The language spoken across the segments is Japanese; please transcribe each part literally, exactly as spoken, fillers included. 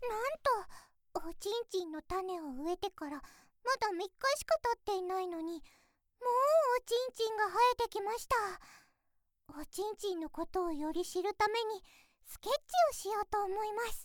なんと、おちんちんの種を植えてからまだみっかしか経っていないのに、もうおちんちんが生えてきました。おちんちんのことをより知るためにスケッチをしようと思います。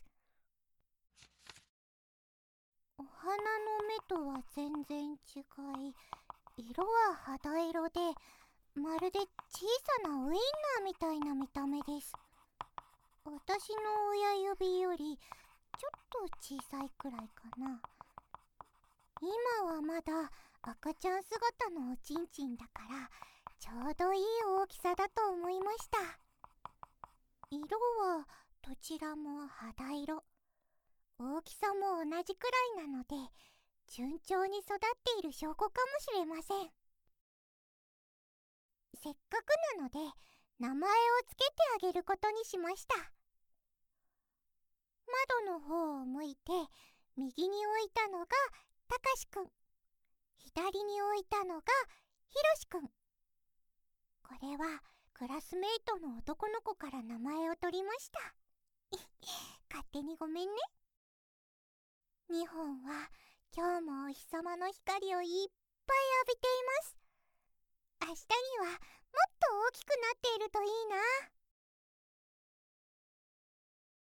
お花の目とは全然違い、色は肌色で、まるで小さなウインナーみたいな見た目です。私の親指よりちょっと小さいくらいかな。今はまだ赤ちゃん姿のおちんちんだから、ちょうどいい大きさだと思いました。色はどちらも肌色。大きさも同じくらいなので、順調に育っている証拠かもしれません。せっかくなので、名前をつけてあげることにしました。窓の方を向いて、右に置いたのがたかしくん、左に置いたのがひろしくん。これはクラスメイトの男の子から名前を取りました。勝手にごめんね。にほんは今日もお日様の光をいっぱい浴びています。明日にはもっと大きくなっているといいな。